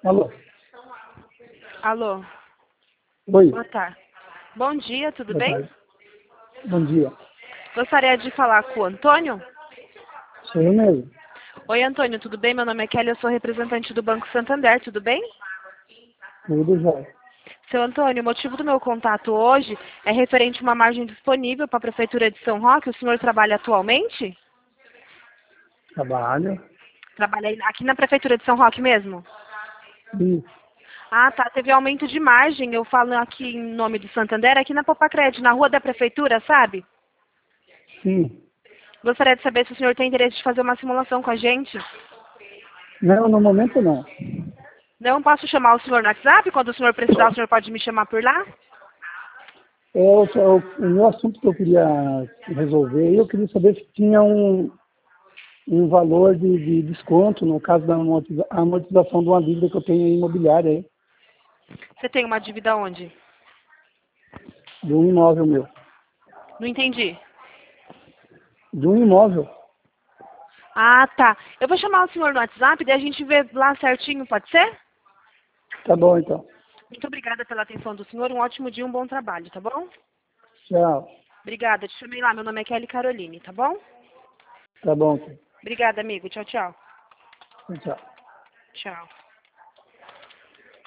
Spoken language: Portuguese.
Alô? Alô, Oi, boa tarde. Bom dia, tudo boa bem? tarde. Bom dia. Gostaria de falar com o Antônio? Sou eu mesmo. Oi, Antônio, tudo bem? Meu nome é Kelly, eu sou representante do Banco Santander, tudo bem? Tudo já. Seu Antônio, o motivo do meu contato hoje é referente a uma margem disponível para a Prefeitura de São Roque. O senhor trabalha atualmente? Trabalho. Trabalha aqui na Prefeitura de São Roque mesmo? Isso. Ah, tá. Teve aumento de margem, eu falo aqui em nome do Santander, aqui na Popacred, na rua da Prefeitura, sabe? Sim. Gostaria de saber se o senhor tem interesse de fazer uma simulação com a gente. Não, no momento não. Não posso chamar o senhor no WhatsApp? Quando o senhor precisar, o senhor pode me chamar por lá? O meu assunto que eu queria resolver, eu queria saber se tinha um valor de desconto no caso da amortização de uma dívida que eu tenho imobiliária aí, Você tem uma dívida onde? de um imóvel meu. Não entendi. De um imóvel. Ah, tá. Eu vou chamar o senhor no WhatsApp, daí a gente vê lá certinho, pode ser? Tá bom, então. Muito obrigada pela atenção do senhor. Um ótimo dia, um bom trabalho, tá bom? Tchau. Obrigada. Te chamei lá. Meu nome é Kelly Caroline, tá bom? Tá bom. Obrigada, amigo. Tchau, tchau. Tchau. Tchau.